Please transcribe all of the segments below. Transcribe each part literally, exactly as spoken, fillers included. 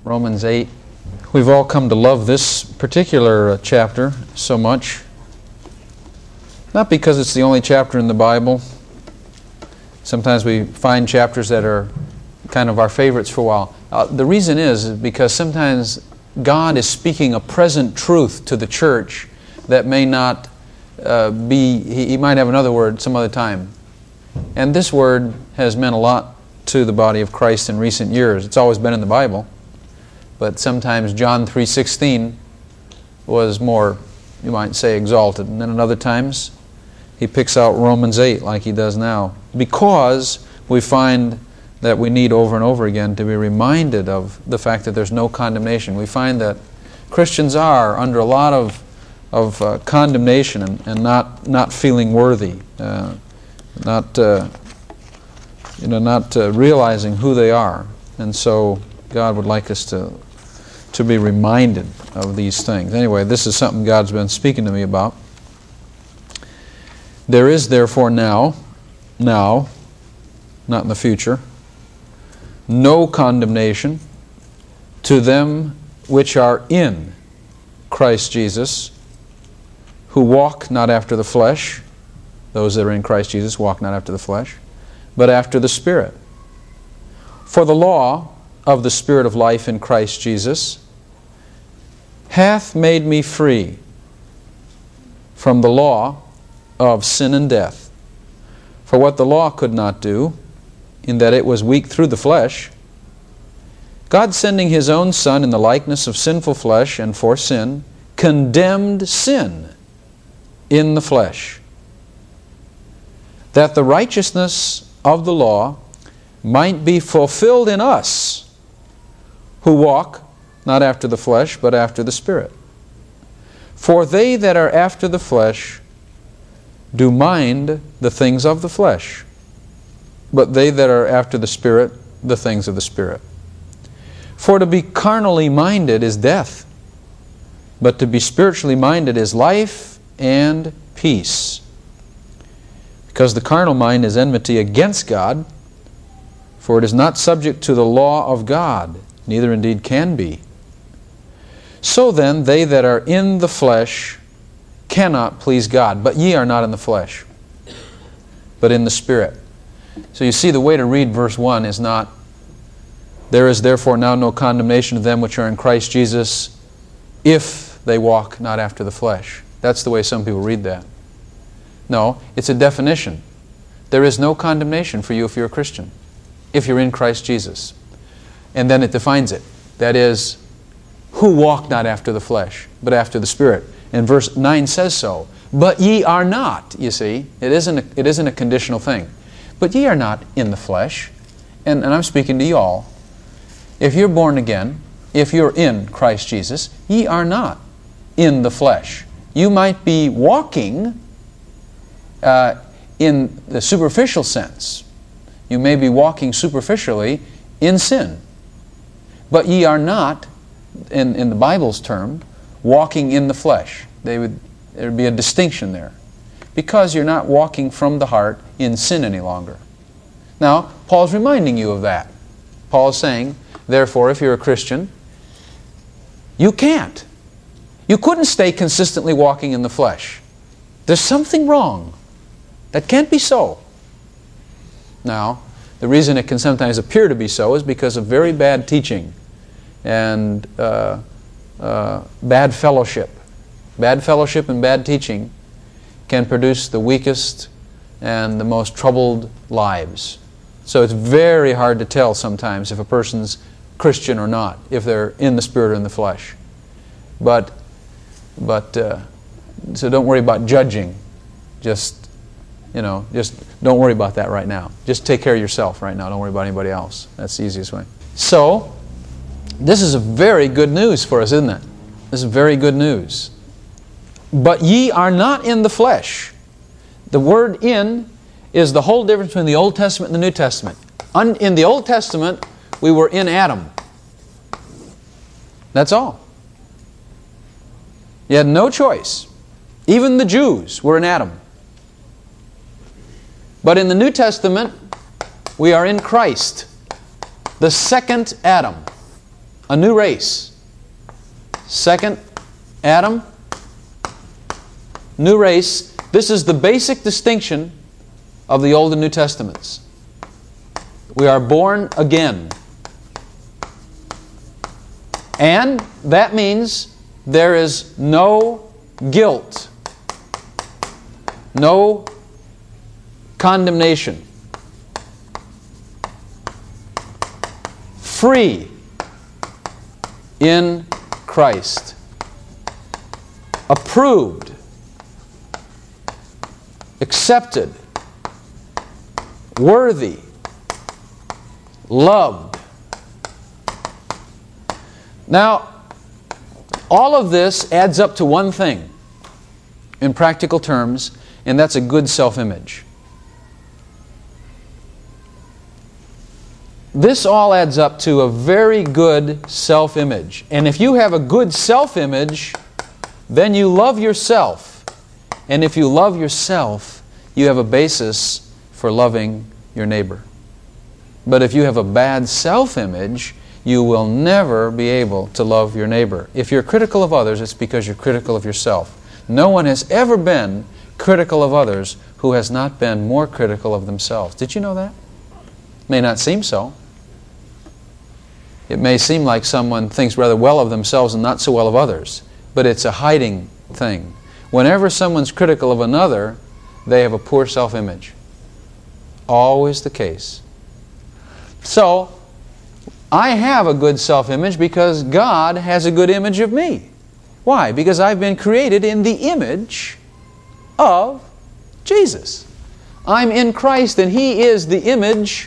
Romans eight. We've all come to love this particular chapter so much. Not because it's the only chapter in the Bible. Sometimes we find chapters that are kind of our favorites for a while. Uh, the reason is because sometimes God is speaking a present truth to the church that may not uh, be, he, he might have another word some other time. And this word has meant a lot to the body of Christ in recent years. It's always been in the Bible. But sometimes John three sixteen was more, you might say, exalted. And then at other times, he picks out Romans eight like he does now. Because we find that we need over and over again to be reminded of the fact that there's no condemnation. We find that Christians are under a lot of, of uh, condemnation and, and not, not feeling worthy, uh, not, uh, you know, not uh, realizing who they are. And so God would like us to, to be reminded of these things. Anyway, this is something God's been speaking to me about. There is therefore now, now, not in the future, no condemnation to them which are in Christ Jesus, who walk not after the flesh. Those that are in Christ Jesus walk not after the flesh, but after the Spirit. For the law of the Spirit of life in Christ Jesus hath made me free from the law of sin and death. For what the law could not do, in that it was weak through the flesh, God sending His own Son in the likeness of sinful flesh and for sin, condemned sin in the flesh, that the righteousness of the law might be fulfilled in us, who walk not after the flesh, but after the Spirit. For they that are after the flesh do mind the things of the flesh, but they that are after the Spirit, the things of the Spirit. For to be carnally minded is death, but to be spiritually minded is life and peace. Because the carnal mind is enmity against God, for it is not subject to the law of God, neither indeed can be. So then, they that are in the flesh cannot please God. But ye are not in the flesh, but in the Spirit. So you see, the way to read verse one is not, there is therefore now no condemnation to them which are in Christ Jesus, if they walk not after the flesh. That's the way some people read that. No, it's a definition. There is no condemnation for you if you're a Christian, if you're in Christ Jesus. And then it defines it. That is, who walk not after the flesh, but after the Spirit. And verse nine says so. But ye are not, you see. It isn't a, it isn't a conditional thing. But ye are not in the flesh. And, and I'm speaking to you all. If you're born again, if you're in Christ Jesus, ye are not in the flesh. You might be walking uh, in the superficial sense. You may be walking superficially in sin. But ye are not, in, in the Bible's term, walking in the flesh. They would, there would be a distinction there. Because you're not walking from the heart in sin any longer. Now, Paul's reminding you of that. Paul's saying, therefore, if you're a Christian, you can't. You couldn't stay consistently walking in the flesh. There's something wrong. That can't be so. Now, the reason it can sometimes appear to be so is because of very bad teaching and uh, uh, bad fellowship. Bad fellowship and bad teaching can produce the weakest and the most troubled lives. So it's very hard to tell sometimes if a person's Christian or not, if they're in the Spirit or in the flesh. But, but uh, so don't worry about judging. Just, you know, just don't worry about that right now. Just take care of yourself right now. Don't worry about anybody else. That's the easiest way. So, this is a very good news for us, isn't it? This is very good news. But ye are not in the flesh. The word in is the whole difference between the Old Testament and the New Testament. In the Old Testament, we were in Adam. That's all. You had no choice. Even the Jews were in Adam. But in the New Testament, we are in Christ, the second Adam. a new race. Second Adam, new race. This is the basic distinction of the Old and New Testaments. We are born again. And that means there is no guilt, no condemnation. Free in Christ. Approved. Accepted. Worthy. Loved. Now, all of this adds up to one thing in practical terms, and that's a good self-image. This all adds up to a very good self-image. And if you have a good self-image, then you love yourself. And if you love yourself, you have a basis for loving your neighbor. But if you have a bad self-image, you will never be able to love your neighbor. If you're critical of others, it's because you're critical of yourself. No one has ever been critical of others who has not been more critical of themselves. Did you know that? May not seem so. It may seem like someone thinks rather well of themselves and not so well of others, but it's a hiding thing. Whenever someone's critical of another, they have a poor self-image. Always the case. So, I have a good self-image because God has a good image of me. Why? Because I've been created in the image of Jesus. I'm in Christ and He is the image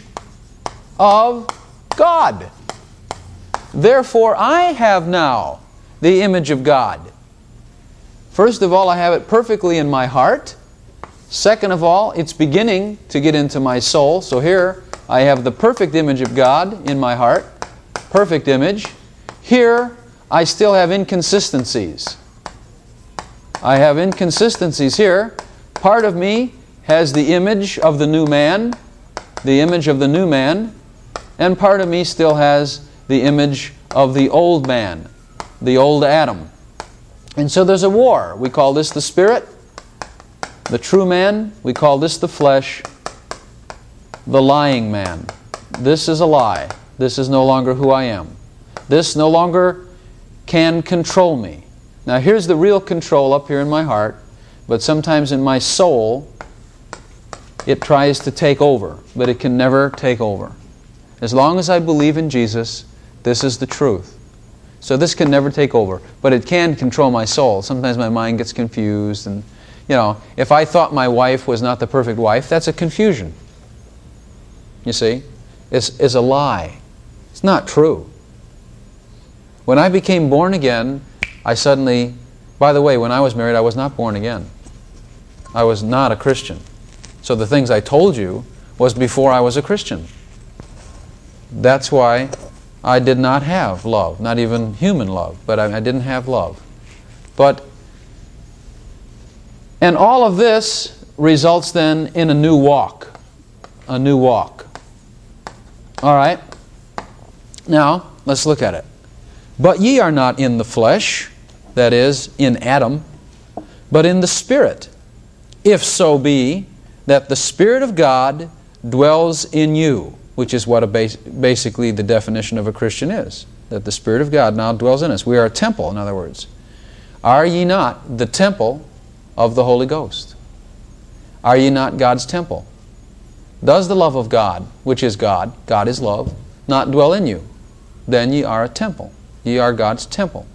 of God. Therefore, I have now the image of God. First of all, I have it perfectly in my heart. Second of all, it's beginning to get into my soul. So here, I have the perfect image of God in my heart. Perfect image. Here, I still have inconsistencies. I have inconsistencies here. Part of me has the image of the new man, the image of the new man, and part of me still has the image of the old man, the old Adam. And so there's a war. We call this the spirit, the true man. We call this the flesh, the lying man. This is a lie. This is no longer who I am. This no longer can control me. Now here's the real control up here in my heart, but sometimes in my soul it tries to take over, but it can never take over. As long as I believe in Jesus, this is the truth. So this can never take over, but it can control my soul. Sometimes my mind gets confused, and you know, if I thought my wife was not the perfect wife, that's a confusion. You see? It's, it's a lie. It's not true. When I became born again, I suddenly, by the way, when I was married, I was not born again. I was not a Christian. So the things I told you was before I was a Christian. That's why I did not have love, not even human love, but I, I didn't have love. But, and all of this results then in a new walk. A new walk. All right? Now, let's look at it. But ye are not in the flesh, that is, in Adam, but in the Spirit, if so be that the Spirit of God dwells in you, which is what a bas basically the definition of a Christian is, that the Spirit of God now dwells in us. We are a temple, in other words. Are ye not the temple of the Holy Ghost? Are ye not God's temple? Does the love of God, which is God, God is love, not dwell in you? Then ye are a temple. Ye are God's temple.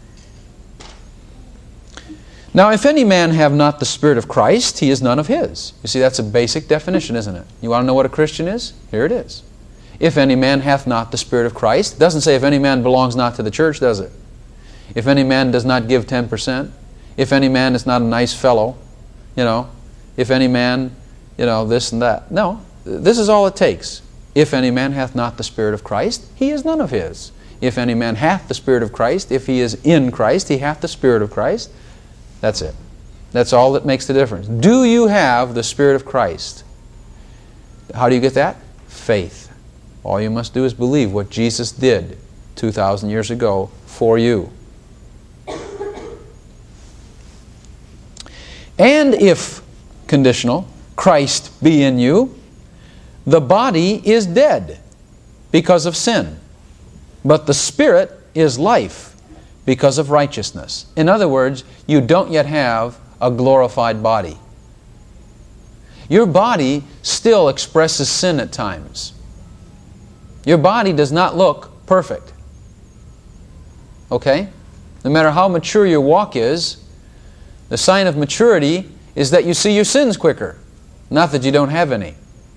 Now, if any man have not the Spirit of Christ, he is none of His. You see, that's a basic definition, isn't it? You want to know what a Christian is? Here it is. If any man hath not the Spirit of Christ, it doesn't say if any man belongs not to the church, does it? If any man does not give ten percent, if any man is not a nice fellow, you know, if any man, you know, this and that. No, this is all it takes. If any man hath not the Spirit of Christ, he is none of His. If any man hath the Spirit of Christ, if he is in Christ, he hath the Spirit of Christ. That's it. That's all that makes the difference. Do you have the Spirit of Christ? How do you get that? Faith. All you must do is believe what Jesus did two thousand years ago for you. And if, conditional, Christ be in you, the body is dead because of sin, but the Spirit is life because of righteousness. In other words, you don't yet have a glorified body. Your body still expresses sin at times. Your body does not look perfect. Okay? No matter how mature your walk is, the sign of maturity is that you see your sins quicker, not that you don't have any.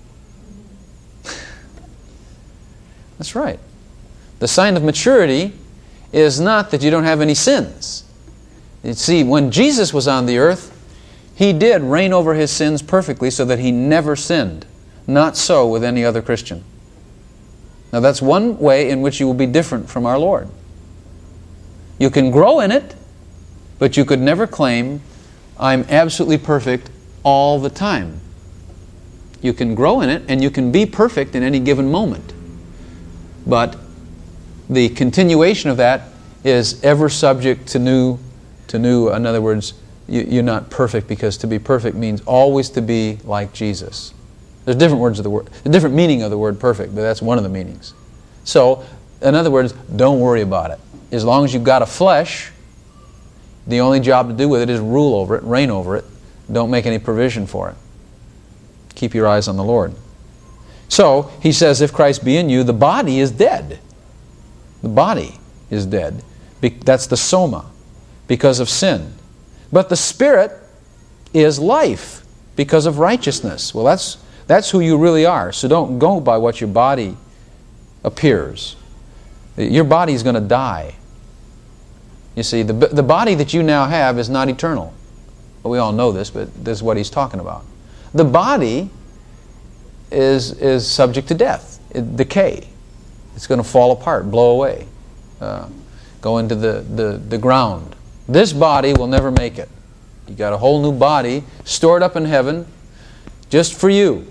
That's right. The sign of maturity is not that you don't have any sins. You see, when Jesus was on the earth, He did reign over His sins perfectly so that He never sinned. Not so with any other Christian. Now that's one way in which you will be different from our Lord. You can grow in it, but you could never claim, I'm absolutely perfect all the time. You can grow in it and you can be perfect in any given moment. But the continuation of that is ever subject to new, to new, in other words, you, you're not perfect, because to be perfect means always to be like Jesus. There's different words of the word, a different meaning of the word perfect, but that's one of the meanings. So, in other words, don't worry about it. As long as you've got a flesh, the only job to do with it is rule over it, reign over it. Don't make any provision for it. Keep your eyes on the Lord. So, he says, if Christ be in you, the body is dead. The body is dead. That's the soma, because of sin. But the Spirit is life, because of righteousness. Well, that's, that's who you really are. So don't go by what your body appears. Your body is going to die. You see, the, the body that you now have is not eternal. Well, we all know this, but this is what he's talking about. The body is, is subject to death, it, decay. It's going to fall apart, blow away, uh, go into the, the, the ground. This body will never make it. You got a whole new body stored up in heaven just for you.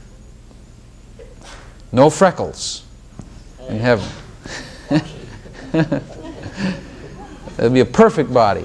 No freckles in heaven. It'll be a perfect body.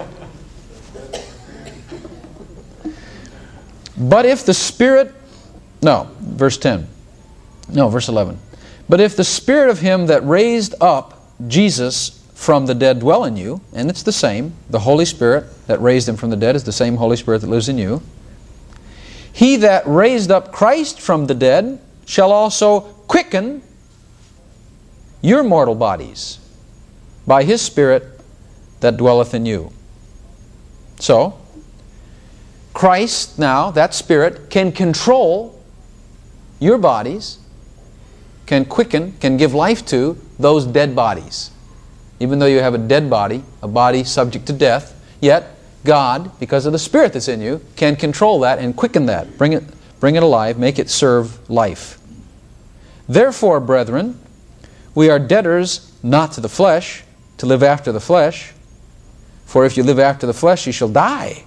But if the Spirit, no, verse ten. No, verse eleven. But if the Spirit of Him that raised up Jesus from the dead dwell in you, and it's the same, the Holy Spirit that raised Him from the dead is the same Holy Spirit that lives in you. He that raised up Christ from the dead shall also quicken your mortal bodies by His Spirit that dwelleth in you. So, Christ now, that Spirit, can control your bodies, can quicken, can give life to those dead bodies. Even though you have a dead body, a body subject to death, yet God, because of the Spirit that's in you, can control that and quicken that, bring it, bring it alive, make it serve life. Therefore, brethren, we are debtors not to the flesh, to live after the flesh. For if you live after the flesh, you shall die.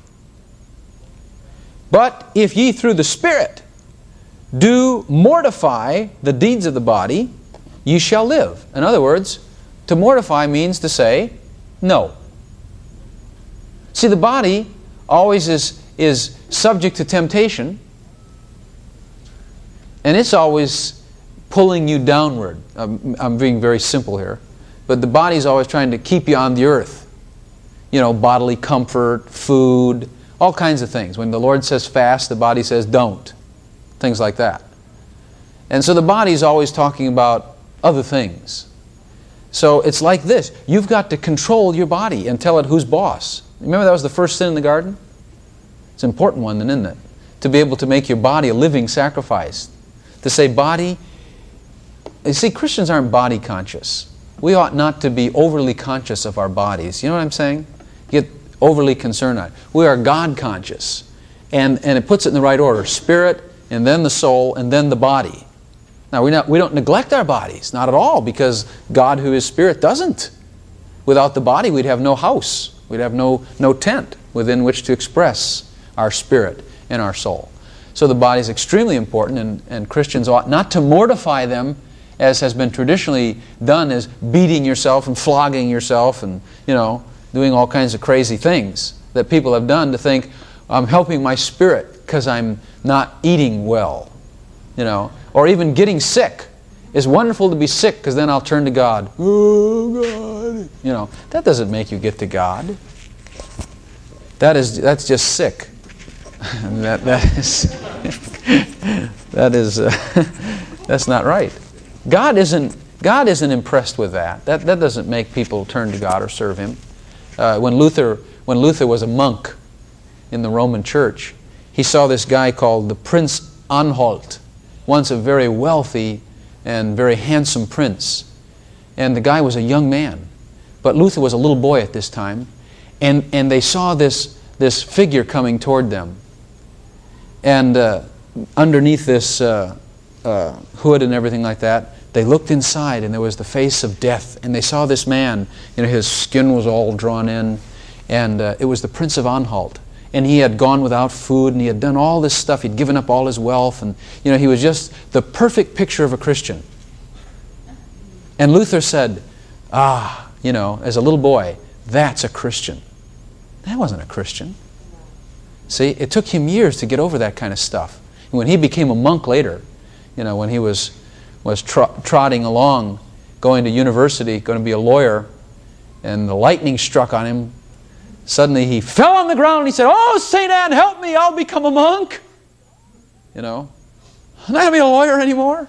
But if ye through the Spirit do mortify the deeds of the body, ye shall live. In other words, to mortify means to say no. See, the body always is, is subject to temptation, and it's always pulling you downward. I'm, I'm being very simple here. But the body's always trying to keep you on the earth. You know, bodily comfort, food, all kinds of things. When the Lord says fast, the body says don't. Things like that. And so the body's always talking about other things. So it's like this. You've got to control your body and tell it who's boss. Remember that was the first sin in the garden? It's an important one, isn't it? To be able to make your body a living sacrifice. To say, body... You see, Christians aren't body conscious. We ought not to be overly conscious of our bodies. You know what I'm saying? Get overly concerned on it. We are God conscious. And, and it puts it in the right order. Spirit, and then the soul, and then the body. Now, we not, we don't neglect our bodies. Not at all, because God who is Spirit doesn't. Without the body, we'd have no house. We'd have no, no tent within which to express our spirit and our soul. So the body is extremely important, and, and Christians ought not to mortify them as has been traditionally done, as beating yourself and flogging yourself and, you know, doing all kinds of crazy things that people have done to think, I'm helping my spirit because I'm not eating well, you know, or even getting sick. It's wonderful to be sick because then I'll turn to God. Oh, God. You know, that doesn't make you get to God. That is, that's just sick. that, that is, that is, uh, that's not right. God isn't, God isn't impressed with that. That, that doesn't make people turn to God or serve Him. Uh, when Luther, when Luther was a monk in the Roman Church, he saw this guy called the Prince Anhalt, once a very wealthy and very handsome prince. And the guy was a young man. But Luther was a little boy at this time. And, and they saw this, this figure coming toward them. And uh, underneath this uh, uh, hood and everything like that, they looked inside and there was the face of death. And they saw this man, you know, his skin was all drawn in. And uh, it was the Prince of Anhalt. And he had gone without food, and he had done all this stuff. He'd given up all his wealth, and you know, he was just the perfect picture of a Christian. And Luther said, ah, you know, as a little boy, that's a Christian. That wasn't a Christian. See, it took him years to get over that kind of stuff. And when he became a monk later, you know, when he was, was tr- trotting along, going to university, going to be a lawyer, and the lightning struck on him, suddenly he fell on the ground and he said, oh, Saint Anne, help me, I'll become a monk. You know, I'm not going to be a lawyer anymore.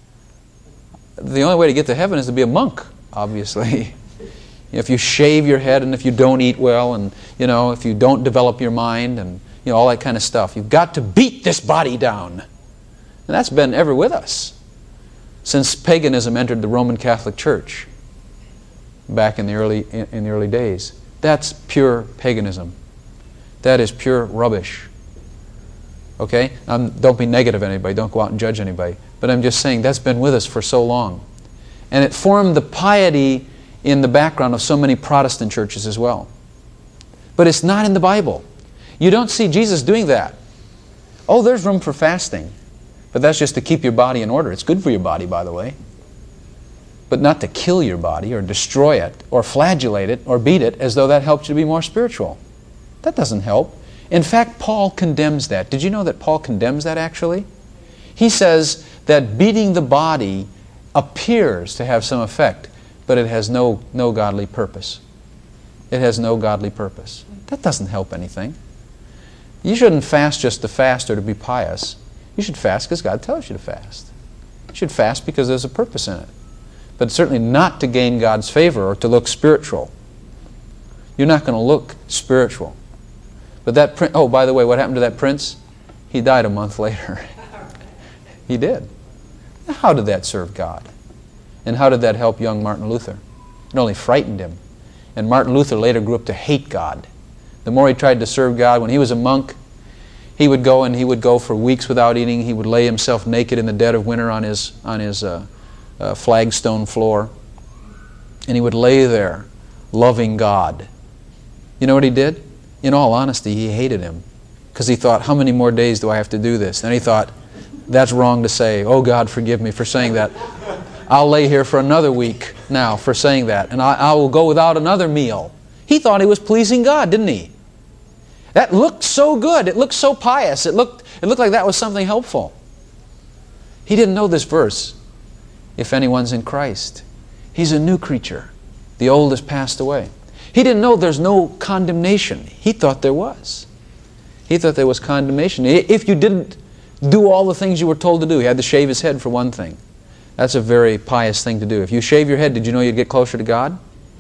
The only way to get to heaven is to be a monk, obviously. If you shave your head and if you don't eat well and, you know, if you don't develop your mind and, you know, all that kind of stuff. You've got to beat this body down. And that's been ever with us since paganism entered the Roman Catholic Church back in the early, in, in the early days. That's pure paganism. That is pure rubbish. Okay? Um, don't be negative anybody. Don't go out and judge anybody. But I'm just saying that's been with us for so long. And it formed the piety in the background of so many Protestant churches as well. But it's not in the Bible. You don't see Jesus doing that. Oh, there's room for fasting. But that's just to keep your body in order. It's good for your body, by the way. But not to kill your body or destroy it or flagellate it or beat it as though that helps you to be more spiritual. That doesn't help. In fact, Paul condemns that. Did you know that Paul condemns that actually? He says that beating the body appears to have some effect, but it has no, no godly purpose. It has no godly purpose. That doesn't help anything. You shouldn't fast just to fast or to be pious. You should fast because God tells you to fast. You should fast because there's a purpose in it. But certainly not to gain God's favor or to look spiritual. You're not going to look spiritual. But that prince, oh, by the way, what happened to that prince? He died a month later. He did. Now, how did that serve God? And how did that help young Martin Luther? It only frightened him. And Martin Luther later grew up to hate God. The more he tried to serve God, when he was a monk, he would go and he would go for weeks without eating. He would lay himself naked in the dead of winter on his, on his uh, uh, flagstone floor. And he would lay there loving God. You know what he did? In all honesty, he hated him. Because he thought, how many more days do I have to do this? And he thought, that's wrong to say. Oh, God, forgive me for saying that. I'll lay here for another week now for saying that. And I, I will go without another meal. He thought he was pleasing God, didn't he? That looked so good. It looked so pious. It looked, it looked like that was something helpful. He didn't know this verse. If anyone's in Christ, he's a new creature. The old has passed away. He didn't know there's no condemnation. He thought there was. He thought there was condemnation. If you didn't do all the things you were told to do, he had to shave his head for one thing. That's a very pious thing to do. If you shave your head, did you know you'd get closer to God?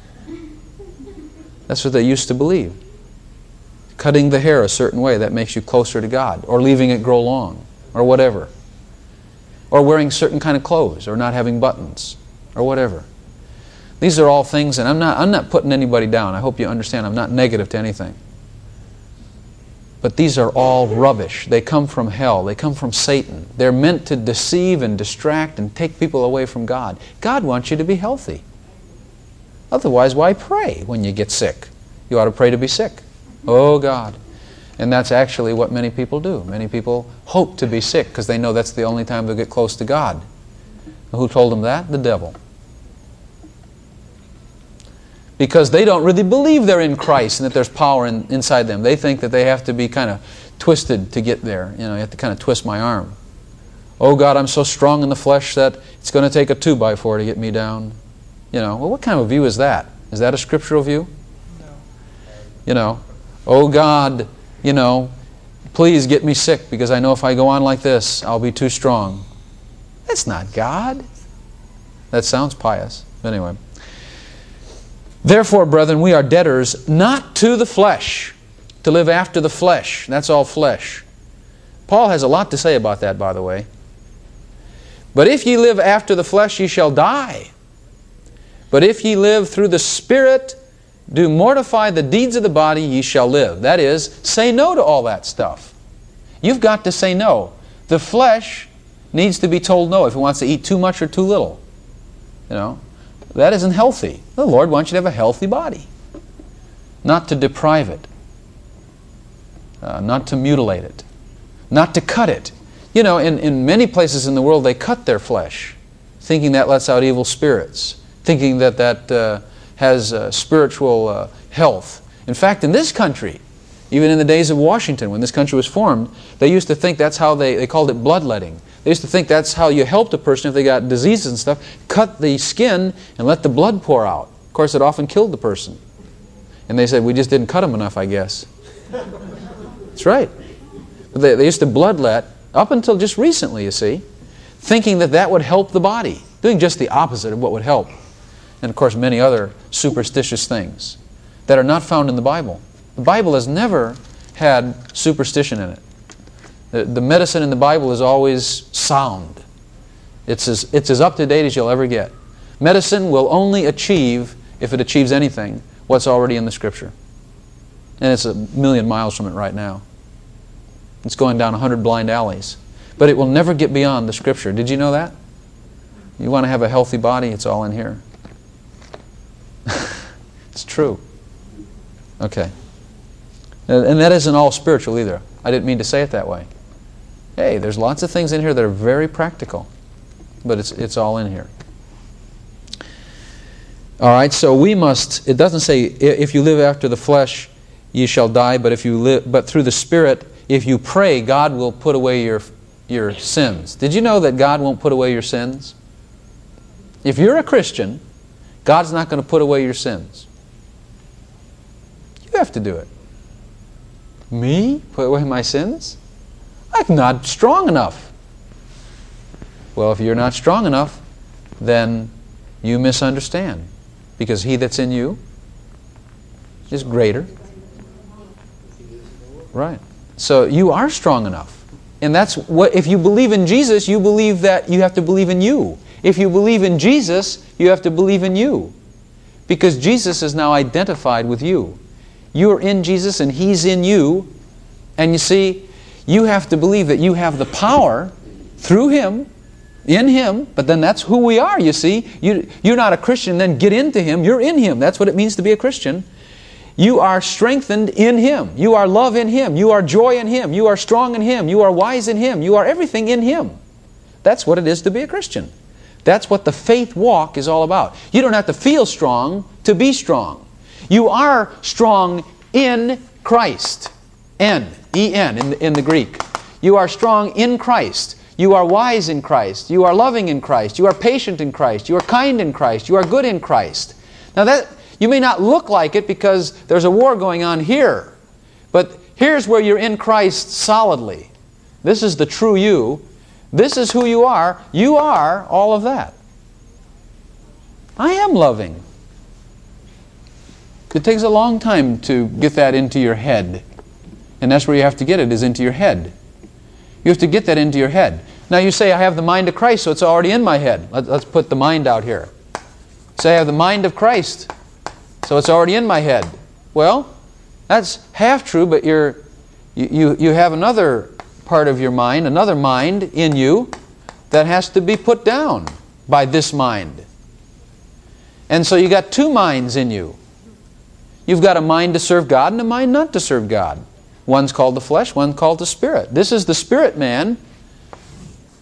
That's what they used to believe. Cutting the hair a certain way, that makes you closer to God. Or leaving it grow long. Or whatever. Or wearing certain kind of clothes. Or not having buttons. Or whatever. These are all things, and I'm not, I'm not putting anybody down. I hope you understand I'm not negative to anything. But these are all rubbish. They come from hell. They come from Satan. They're meant to deceive and distract and take people away from God. God wants you to be healthy. Otherwise, why pray when you get sick? You ought to pray to be sick. Oh, God. And that's actually what many people do. Many people hope to be sick because they know that's the only time they'll get close to God. Who told them that? The devil. Because they don't really believe they're in Christ and that there's power in, inside them. They think that they have to be kind of twisted to get there. You know, you have to kind of twist my arm. Oh God, I'm so strong in the flesh that it's going to take a two by four to get me down. You know, well, what kind of a view is that? Is that a scriptural view? No. You know, oh God, you know, please get me sick because I know if I go on like this, I'll be too strong. That's not God. That sounds pious. Anyway. Therefore, brethren, we are debtors not to the flesh, to live after the flesh. That's all flesh. Paul has a lot to say about that, by the way. But if ye live after the flesh, ye shall die. But if ye live through the Spirit, do mortify the deeds of the body, ye shall live. That is, say no to all that stuff. You've got to say no. The flesh needs to be told no if it wants to eat too much or too little. You know, that isn't healthy. The Lord wants you to have a healthy body. Not to deprive it. Uh, not to mutilate it. Not to cut it. You know, in, in many places in the world they cut their flesh, thinking that lets out evil spirits, thinking that that uh, has uh, spiritual uh, health. In fact, in this country, even in the days of Washington, when this country was formed, they used to think that's how they, they called it bloodletting. They used to think that's how you helped a person if they got diseases and stuff. Cut the skin and let the blood pour out. Of course, it often killed the person. And they said, we just didn't cut them enough, I guess. That's right. But they, they used to bloodlet up until just recently, you see, thinking that that would help the body, doing just the opposite of what would help. And of course, many other superstitious things that are not found in the Bible. The Bible has never had superstition in it. The, the medicine in the Bible is always sound. It's as, it's as up-to-date as you'll ever get. Medicine will only achieve, if it achieves anything, what's already in the Scripture. And it's a million miles from it right now. It's going down a hundred blind alleys. But it will never get beyond the Scripture. Did you know that? You want to have a healthy body, it's all in here. It's true. Okay. And that isn't all spiritual either. I didn't mean to say it that way. Hey, there's lots of things in here that are very practical. But it's, it's all in here. All right, so we must, it doesn't say, if you live after the flesh, ye shall die, but if you live, but through the Spirit, if you pray, God will put away your, your sins. Did you know that God won't put away your sins? If you're a Christian, God's not going to put away your sins. You have to do it. Me? Put away my sins? I'm not strong enough. Well, if you're not strong enough, then you misunderstand. Because he that's in you is greater. Right. So you are strong enough. And that's what, if you believe in Jesus, you believe that you have to believe in you. If you believe in Jesus, you have to believe in you. Because Jesus is now identified with you. You're in Jesus and He's in you. And you see, you have to believe that you have the power through Him, in Him, but then that's who we are, you see. You, you're not a Christian, then get into Him. You're in Him. That's what it means to be a Christian. You are strengthened in Him. You are love in Him. You are joy in Him. You are strong in Him. You are wise in Him. You are everything in Him. That's what it is to be a Christian. That's what the faith walk is all about. You don't have to feel strong to be strong. You are strong in Christ. N, E N in the, in the Greek. You are strong in Christ. You are wise in Christ. You are loving in Christ. You are patient in Christ. You are kind in Christ. You are good in Christ. Now that, you may not look like it because there's a war going on here. But here's where you're in Christ solidly. This is the true you. This is who you are. You are all of that. I am loving. It takes a long time to get that into your head. And that's where you have to get it, is into your head. You have to get that into your head. Now you say, I have the mind of Christ, so it's already in my head. Let's put the mind out here. Say, I have the mind of Christ, so it's already in my head. Well, that's half true, but you're, you, you, you have another part of your mind, another mind in you that has to be put down by this mind. And so you got two minds in you. You've got a mind to serve God and a mind not to serve God. One's called the flesh, one's called the spirit. This is the spirit man.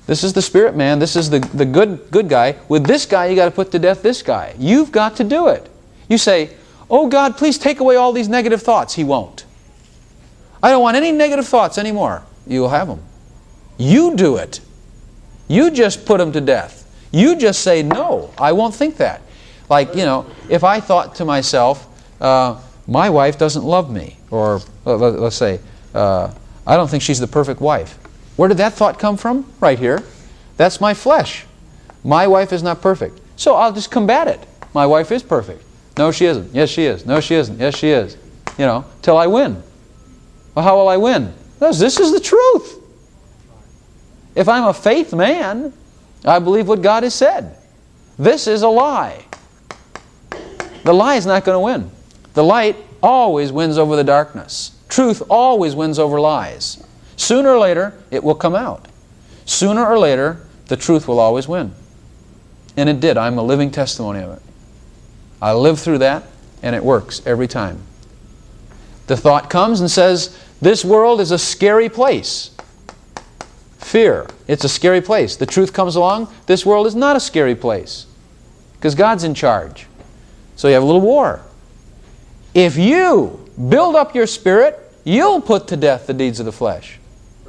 This is the spirit man. This is the, the good, good guy. With this guy, you got to put to death this guy. You've got to do it. You say, oh God, please take away all these negative thoughts. He won't. I don't want any negative thoughts anymore. You'll have them. You do it. You just put them to death. You just say, no, I won't think that. Like, you know, if I thought to myself, uh, my wife doesn't love me, or uh, let's say, uh, I don't think she's the perfect wife. Where did that thought come from? Right here. That's my flesh. My wife is not perfect. So I'll just combat it. My wife is perfect. No, she isn't. Yes, she is. No, she isn't. Yes, she is. You know, till I win. Well, how will I win? Because this is the truth. If I'm a faith man, I believe what God has said. This is a lie. The lie is not going to win. The light always wins over the darkness. Truth always wins over lies. Sooner or later, it will come out. Sooner or later, the truth will always win. And it did. I'm a living testimony of it. I lived through that, and it works every time. The thought comes and says, this world is a scary place. Fear. It's a scary place. The truth comes along. This world is not a scary place. Because God's in charge. So you have a little war. If you build up your spirit, you'll put to death the deeds of the flesh.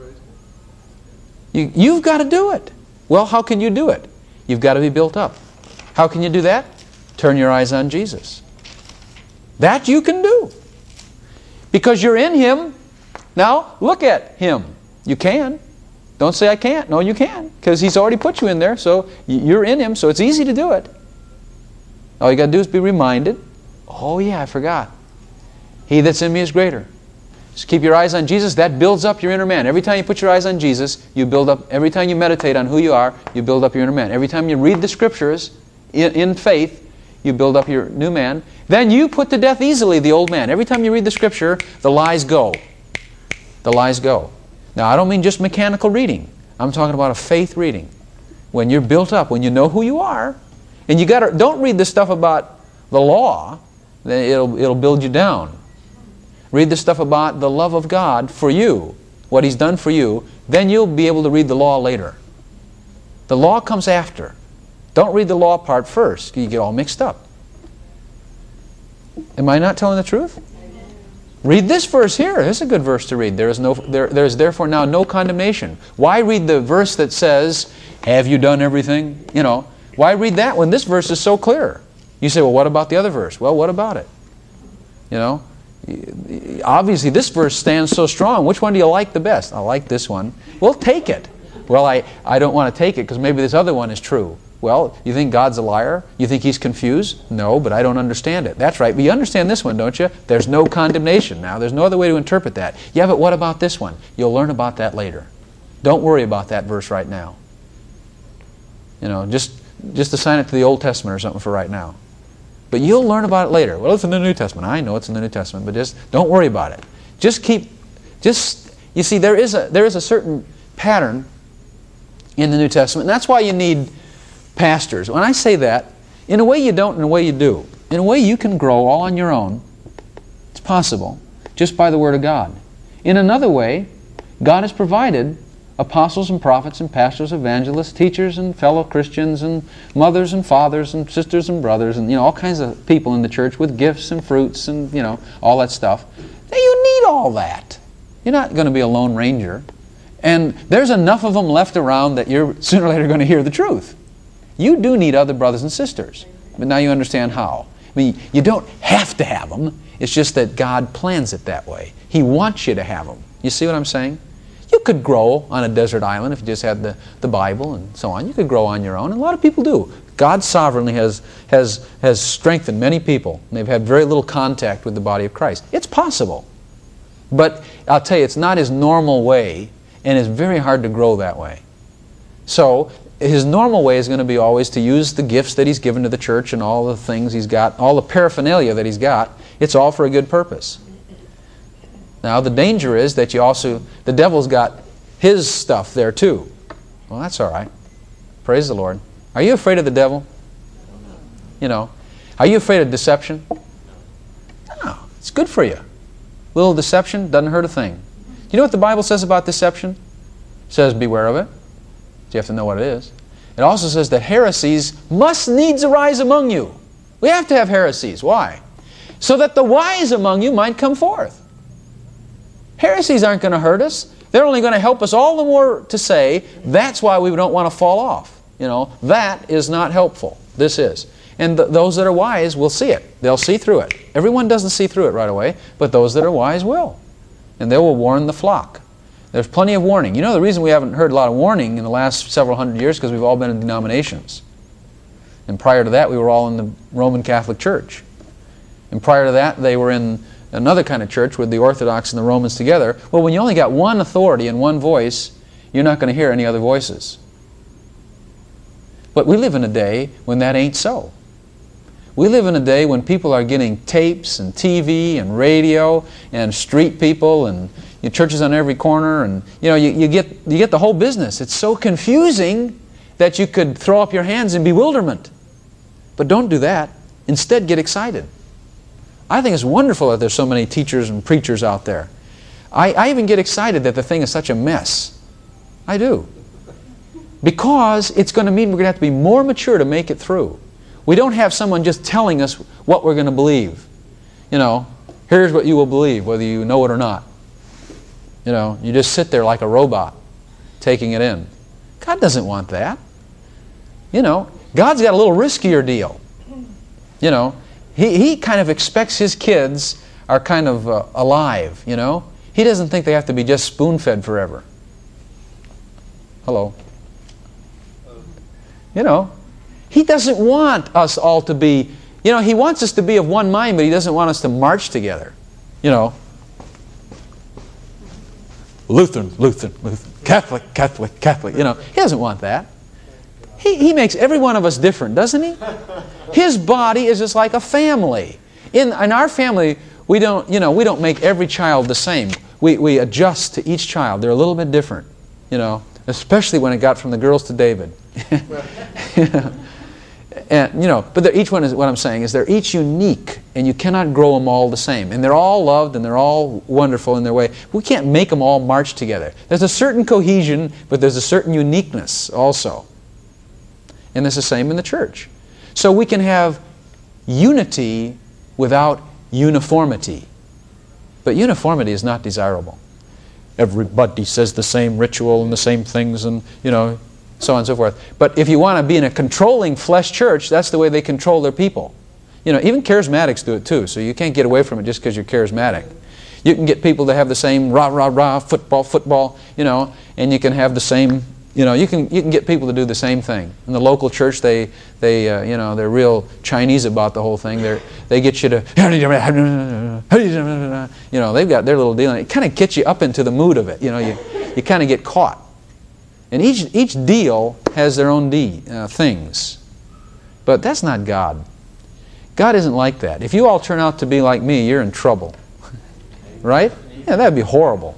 You, you've got to do it. Well, how can you do it? You've got to be built up. How can you do that? Turn your eyes on Jesus. That you can do. Because you're in Him. Now, look at Him. You can. Don't say I can't. No, you can. Because He's already put you in there. So you're in Him. So it's easy to do it. All you got to do is be reminded. Oh yeah, I forgot. He that's in me is greater. Just keep your eyes on Jesus. That builds up your inner man. Every time you put your eyes on Jesus, you build up. Every time you meditate on who you are, you build up your inner man. Every time you read the Scriptures in, in faith, you build up your new man. Then you put to death easily the old man. Every time you read the Scripture, the lies go. The lies go. Now, I don't mean just mechanical reading. I'm talking about a faith reading. When you're built up, when you know who you are, and you got to don't read the stuff about the law. Then it'll it'll build you down. Read the stuff about the love of God for you, what He's done for you. Then you'll be able to read the law later. The law comes after. Don't read the law part first. You get all mixed up. Am I not telling the truth? Read this verse here. This is a good verse to read. There is no there there is therefore now no condemnation. Why read the verse that says, "Have you done everything?" You know, why read that when this verse is so clear? You say, well, what about the other verse? Well, what about it? You know, obviously this verse stands so strong. Which one do you like the best? I like this one. Well, take it. Well, I, I don't want to take it because maybe this other one is true. Well, you think God's a liar? You think He's confused? No, but I don't understand it. That's right. But you understand this one, don't you? There's no condemnation now. There's no other way to interpret that. Yeah, but what about this one? You'll learn about that later. Don't worry about that verse right now. You know, just, just assign it to the Old Testament or something for right now. But you'll learn about it later. Well, it's in the New Testament. I know it's in the New Testament, but just don't worry about it. Just keep, just, you see, there is a, there is a certain pattern in the New Testament, and that's why you need pastors. When I say that, in a way you don't, in a way you do. In a way you can grow all on your own. It's possible, just by the Word of God. In another way, God has provided apostles and prophets and pastors, evangelists, teachers and fellow Christians and mothers and fathers and sisters and brothers and, you know, all kinds of people in the church with gifts and fruits and, you know, all that stuff. Now, you need all that. You're not going to be a lone ranger. And there's enough of them left around that you're sooner or later going to hear the truth. You do need other brothers and sisters. But now you understand how. I mean, you don't have to have them. It's just that God plans it that way. He wants you to have them. You see what I'm saying? You could grow on a desert island if you just had the, the Bible and so on. You could grow on your own, and a lot of people do. God sovereignly has, has, has strengthened many people, and they've had very little contact with the body of Christ. It's possible. But I'll tell you, it's not His normal way, and it's very hard to grow that way. So His normal way is going to be always to use the gifts that He's given to the church and all the things He's got, all the paraphernalia that He's got. It's all for a good purpose. Now, the danger is that you also, the devil's got his stuff there too. Well, that's all right. Praise the Lord. Are you afraid of the devil? You know. Are you afraid of deception? No. It's good for you. A little deception doesn't hurt a thing. You know what the Bible says about deception? It says, beware of it. you have to know what it is. It also says that heresies must needs arise among you. We have to have heresies. Why? So that the wise among you might come forth. Heresies aren't going to hurt us. They're only going to help us all the more to say, that's why we don't want to fall off. You know, that is not helpful. This is. And th those that are wise will see it. They'll see through it. Everyone doesn't see through it right away, but those that are wise will. And they will warn the flock. There's plenty of warning. You know the reason we haven't heard a lot of warning in the last several hundred years because we've all been in denominations. And prior to that we were all in the Roman Catholic Church. And prior to that they were in another kind of church with the Orthodox and the Romans together. Well, when you only got one authority and one voice, you're not going to hear any other voices. But we live in a day when that ain't so. We live in a day when people are getting tapes and T V and radio and street people and you know, churches on every corner, and you know you, you get you get the whole business. It's so confusing that you could throw up your hands in bewilderment. But don't do that. Instead, get excited. I think it's wonderful that there's so many teachers and preachers out there. I, I even get excited that the thing is such a mess. I do. Because it's going to mean we're going to have to be more mature to make it through. We don't have someone just telling us what we're going to believe. You know, here's what you will believe, whether you know it or not. You know, you just sit there like a robot, taking it in. God doesn't want that. You know, God's got a little riskier deal. You know, He, he kind of expects His kids are kind of uh, alive, you know. He doesn't think they have to be just spoon-fed forever. Hello. You know, He doesn't want us all to be, you know, He wants us to be of one mind, but He doesn't want us to march together. You know, Lutheran, Lutheran, Lutheran, Catholic, Catholic, Catholic. You know, He doesn't want that. He, he makes every one of us different, doesn't He? His body is just like a family. In, in our family, we don't, you know, we don't make every child the same. We, we adjust to each child. They're a little bit different, you know, especially when it got from the girls to David. You know? And, you know, but they're, each one is, what I'm saying is they're each unique, and you cannot grow them all the same. And they're all loved, and they're all wonderful in their way. We can't make them all march together. There's a certain cohesion, but there's a certain uniqueness also. And it's the same in the church. So we can have unity without uniformity. But uniformity is not desirable. Everybody says the same ritual and the same things and, you know, so on and so forth. But if you want to be in a controlling flesh church, that's the way they control their people. You know, even charismatics do it too, so you can't get away from it just because you're charismatic. You can get people to have the same rah, rah, rah, football, football, you know, and you can have the same, you know, you can you can get people to do the same thing. In the local church, they they uh, you know, they're real Chinese about the whole thing. They they get you to, you know, they've got their little deal. And it kind of gets you up into the mood of it. You know, you you kind of get caught. And each each deal has their own de uh, things, but that's not God. God isn't like that. If you all turn out to be like me, you're in trouble, right? Yeah, that'd be horrible.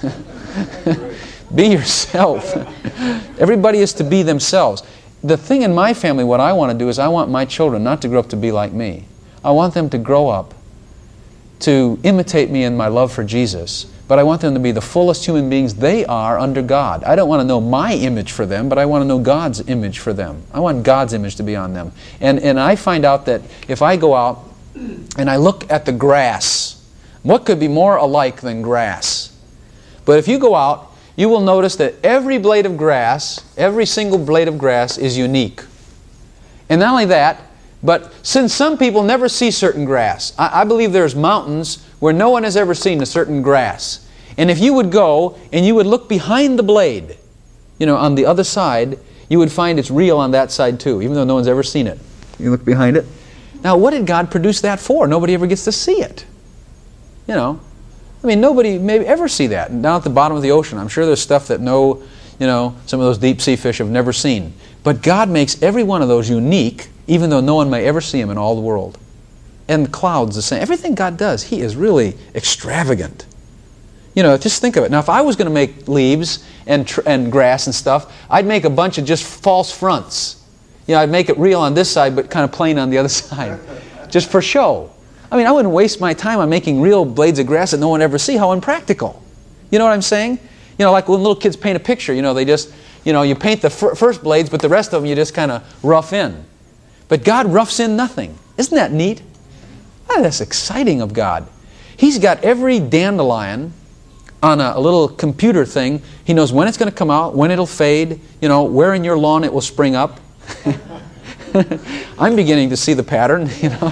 Be yourself. Everybody is to be themselves. The thing in my family, what I want to do is I want my children not to grow up to be like me. I want them to grow up to imitate me in my love for Jesus, but I want them to be the fullest human beings they are under God. I don't want to know my image for them, but I want to know God's image for them. I want God's image to be on them. And, and I find out that if I go out and I look at the grass, what could be more alike than grass? But if you go out, you will notice that every blade of grass, every single blade of grass is unique. And not only that, but since some people never see certain grass, I, I believe there's mountains where no one has ever seen a certain grass. And if you would go and you would look behind the blade, you know, on the other side, you would find it's real on that side too, even though no one's ever seen it. You look behind it. Now, what did God produce that for? Nobody ever gets to see it. You know, I mean, nobody may ever see that. And down at the bottom of the ocean, I'm sure there's stuff that no, you know, some of those deep sea fish have never seen. But God makes every one of those unique, even though no one may ever see them in all the world. And the clouds the same. Everything God does, He is really extravagant. You know, just think of it. Now, if I was going to make leaves and tr and grass and stuff, I'd make a bunch of just false fronts. You know, I'd make it real on this side, but kind of plain on the other side, just for show. I mean, I wouldn't waste my time on making real blades of grass that no one ever see. How impractical. You know what I'm saying? You know, like when little kids paint a picture, you know, they just, you know, you paint the fir first blades, but the rest of them you just kind of rough in. But God roughs in nothing. Isn't that neat? Oh, that's exciting of God. He's got every dandelion on a, a little computer thing. He knows when it's going to come out, when it'll fade, you know, where in your lawn it will spring up. I'm beginning to see the pattern, you know.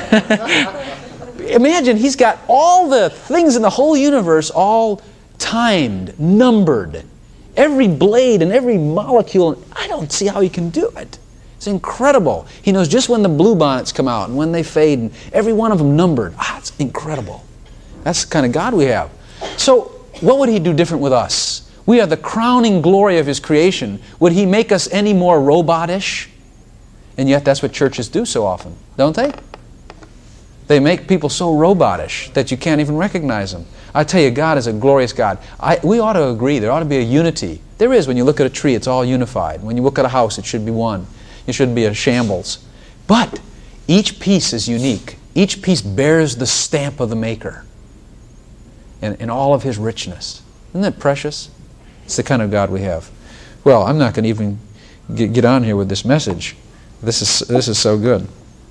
Imagine, He's got all the things in the whole universe all timed, numbered. Every blade and every molecule. I don't see how He can do it. It's incredible. He knows just when the bluebonnets come out and when they fade, and every one of them numbered. Ah, it's incredible. That's the kind of God we have. So, what would He do different with us? We are the crowning glory of His creation. Would He make us any more robotish? And yet that's what churches do so often, don't they? They make people so robotish that you can't even recognize them. I tell you, God is a glorious God. I, we ought to agree. There ought to be a unity. There is. When you look at a tree, it's all unified. When you look at a house, it should be one. It shouldn't be a shambles. But each piece is unique. Each piece bears the stamp of the Maker in, in all of His richness. Isn't that precious? It's the kind of God we have. Well, I'm not going to even get, get on here with this message. This is, this is so good.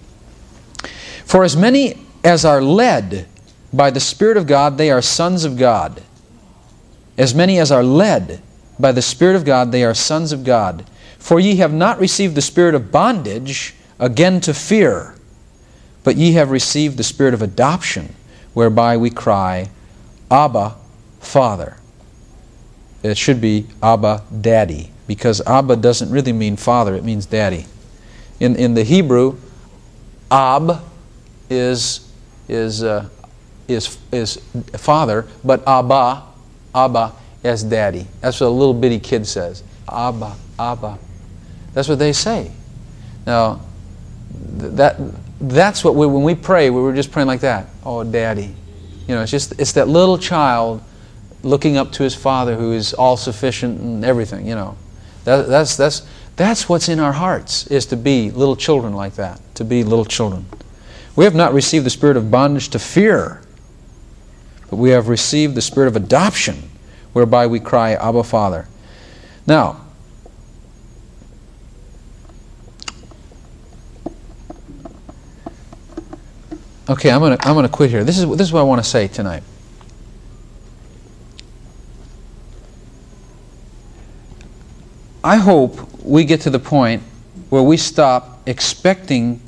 For as many as are led by the Spirit of God, they are sons of God. As many as are led by the Spirit of God, they are sons of God. For ye have not received the spirit of bondage again to fear, but ye have received the spirit of adoption, whereby we cry, Abba, Father. It should be Abba, Daddy, because Abba doesn't really mean father, it means daddy. In, in the Hebrew, Ab is, is, uh, is, is father, but Abba, Abba is daddy. That's what a little bitty kid says. Abba, Abba. That's what they say. Now, that that's what we, when we pray, we were just praying like that. Oh, Daddy. You know, it's just it's that little child looking up to his Father who is all sufficient and everything. You know, that, that's that's that's what's in our hearts, is to be little children like that. To be little children. We have not received the spirit of bondage to fear, but we have received the spirit of adoption, whereby we cry, Abba, Father. Now, okay, I'm going to I'm going to quit here. This is this is what I want to say tonight. I hope we get to the point where we stop expecting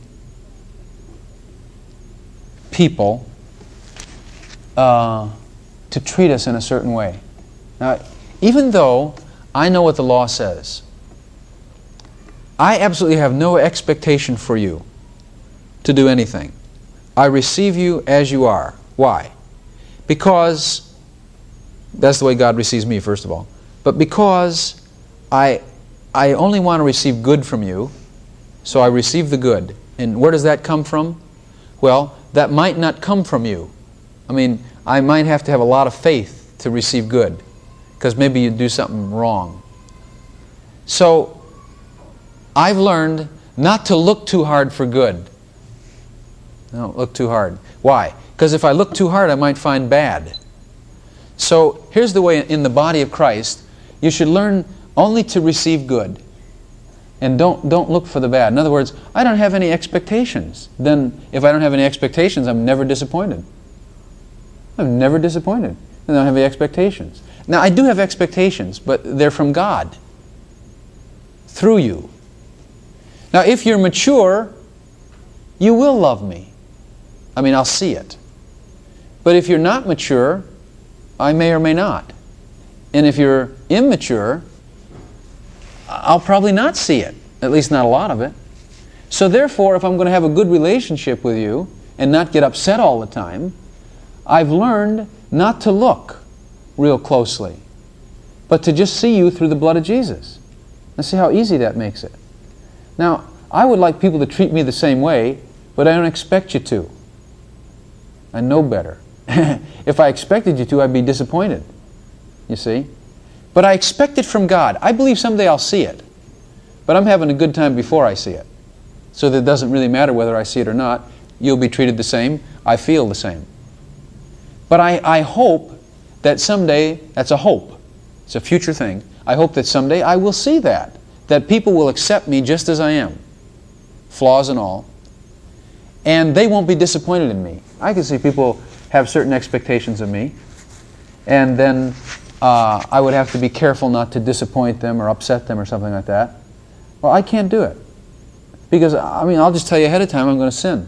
people uh, to treat us in a certain way. Now, even though I know what the law says, I absolutely have no expectation for you to do anything. I receive you as you are. Why? Because that's the way God receives me, first of all. But because I, I only want to receive good from you, so I receive the good. And where does that come from? Well, that might not come from you. I mean, I might have to have a lot of faith to receive good, because maybe you do something wrong. So, I've learned not to look too hard for good. Don't look too hard. Why? Because if I look too hard, I might find bad. So, here's the way in the body of Christ, you should learn only to receive good. And don't, don't look for the bad. In other words, I don't have any expectations. Then, if I don't have any expectations, I'm never disappointed. I'm never disappointed. I don't have any expectations. Now, I do have expectations, but they're from God. Through you. Now, if you're mature, you will love me. I mean, I'll see it. But if you're not mature, I may or may not. And if you're immature, I'll probably not see it. At least not a lot of it. So therefore, if I'm going to have a good relationship with you and not get upset all the time, I've learned not to look real closely, but to just see you through the blood of Jesus. Let's see how easy that makes it. Now, I would like people to treat me the same way, but I don't expect you to. I know better. If I expected you to, I'd be disappointed. You see? But I expect it from God. I believe someday I'll see it. But I'm having a good time before I see it. So that it doesn't really matter whether I see it or not. You'll be treated the same. I feel the same. But I, I hope that someday, that's a hope. It's a future thing. I hope that someday I will see that. That people will accept me just as I am, flaws and all, and they won't be disappointed in me. I can see people have certain expectations of me, and then uh, I would have to be careful not to disappoint them or upset them or something like that. Well, I can't do it. Because, I mean, I'll just tell you ahead of time I'm going to sin.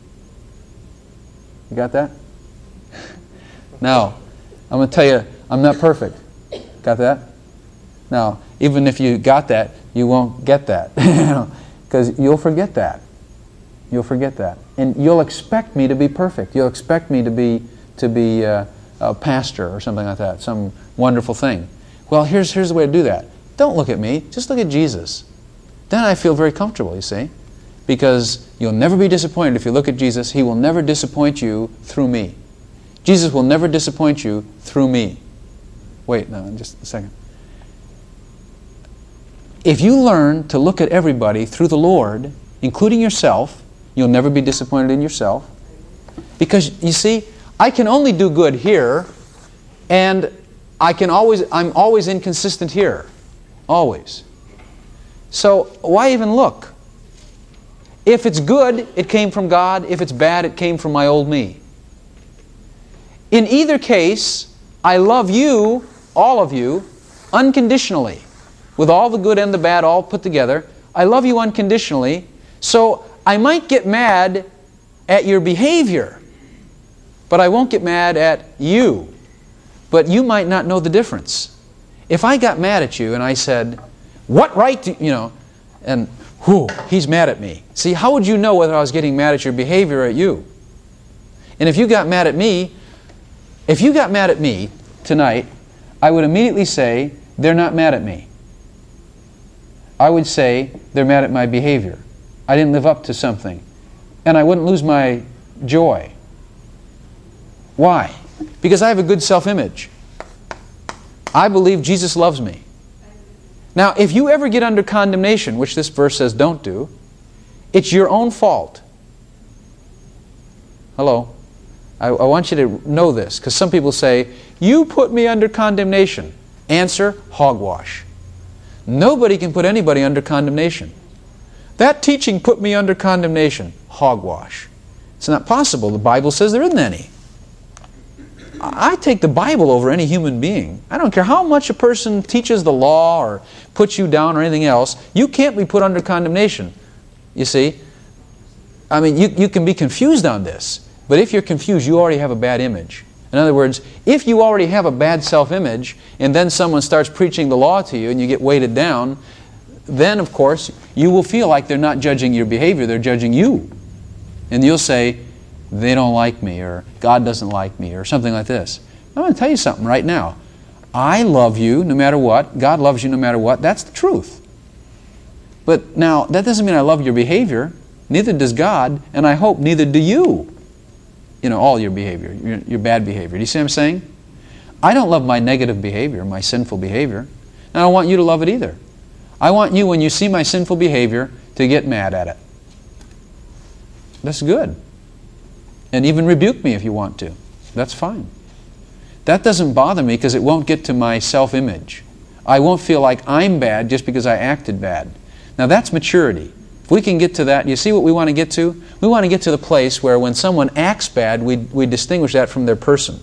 You got that? Now, I'm going to tell you I'm not perfect. Got that? Now, even if you got that, you won't get that. Because you'll forget that. You'll forget that. And you'll expect me to be perfect. You'll expect me to be, to be uh, a pastor or something like that, some wonderful thing. Well, here's, here's the way to do that. Don't look at me. Just look at Jesus. Then I feel very comfortable, you see. Because you'll never be disappointed if you look at Jesus. He will never disappoint you through me. Jesus will never disappoint you through me. Wait, no, just a second. If you learn to look at everybody through the Lord, including yourself, you'll never be disappointed in yourself. Because, you see, I can only do good here, and I can always, I'm always inconsistent here. Always. So, why even look? If it's good, it came from God. If it's bad, it came from my old me. In either case, I love you, all of you, unconditionally. With all the good and the bad all put together. I love you unconditionally. So I might get mad at your behavior, but I won't get mad at you. But you might not know the difference. If I got mad at you and I said, what right do you know, and whew, he's mad at me. See, how would you know whether I was getting mad at your behavior or at you? And if you got mad at me, if you got mad at me tonight, I would immediately say, they're not mad at me. I would say, they're mad at my behavior. I didn't live up to something. And I wouldn't lose my joy. Why? Because I have a good self-image. I believe Jesus loves me. Now, if you ever get under condemnation, which this verse says don't do, it's your own fault. Hello? I, I want you to know this, because some people say, you put me under condemnation. Answer, hogwash. Nobody can put anybody under condemnation. That teaching put me under condemnation. Hogwash. It's not possible. The Bible says there isn't any. I take the Bible over any human being. I don't care how much a person teaches the law or puts you down or anything else. You can't be put under condemnation. You see? I mean, you, you can be confused on this. But if you're confused, you already have a bad image. In other words, if you already have a bad self-image and then someone starts preaching the law to you and you get weighted down, then, of course, you will feel like they're not judging your behavior, they're judging you. And you'll say, they don't like me, or God doesn't like me, or something like this. I'm going to tell you something right now. I love you no matter what. God loves you no matter what. That's the truth. But now, that doesn't mean I love your behavior. Neither does God, and I hope neither do you. You know, all your behavior, your, your bad behavior. Do you see what I'm saying? I don't love my negative behavior, my sinful behavior. And I don't want you to love it either. I want you, when you see my sinful behavior, to get mad at it. That's good. And even rebuke me if you want to. That's fine. That doesn't bother me because it won't get to my self-image. I won't feel like I'm bad just because I acted bad. Now that's maturity. If we can get to that, you see what we want to get to? We want to get to the place where when someone acts bad, we, we distinguish that from their person.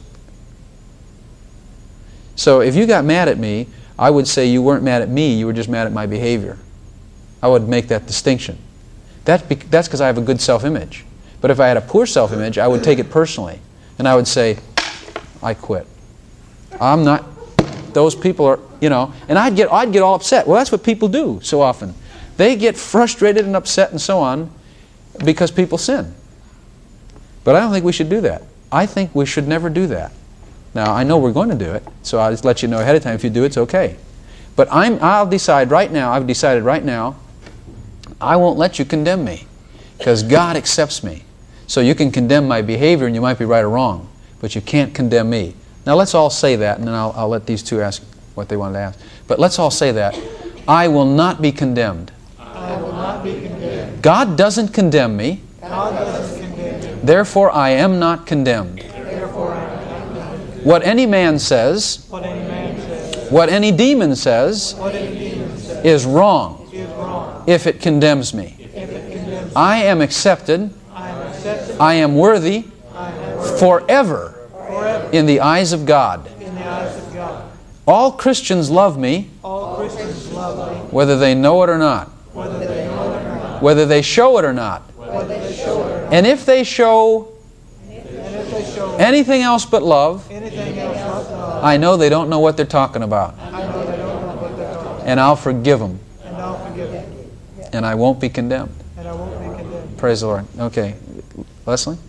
So if you got mad at me, I would say you weren't mad at me, you were just mad at my behavior. I would make that distinction. That be, that's because I have a good self-image. But if I had a poor self-image, I would take it personally. And I would say, I quit. I'm not, those people are, you know, and I'd get, I'd get all upset. Well, that's what people do so often. They get frustrated and upset and so on because people sin. But I don't think we should do that. I think we should never do that. Now, I know we're going to do it, so I'll just let you know ahead of time. If you do, it's okay. But I'm, I'll decide right now, I've decided right now, I won't let you condemn me because God accepts me. So you can condemn my behavior and you might be right or wrong, but you can't condemn me. Now let's all say that, and then I'll, I'll let these two ask what they wanted to ask. But let's all say that. I will not be condemned. I will not be condemned. God doesn't condemn me. God doesn't condemn me. Therefore I am not condemned. Therefore I am not condemned. What any man says, What any man says What any demon says what any demon says is wrong is wrong. if it condemns me. If it condemns, I am accepted, I am accepted, I am worthy I am forever forever in the eyes of God. in the eyes of God. All Christians love me, All Christians love me, whether they know it or not, whether they know it or not, whether they show it or not. whether they show it or not. And if they show And if they show anything else but love, anything else but love, I know they don't know what they're talking about. I know they don't know what they're talking about. And I'll forgive them, And I'll forgive them. and I won't be condemned. And I won't be condemned. Praise the Lord. Okay. Leslie?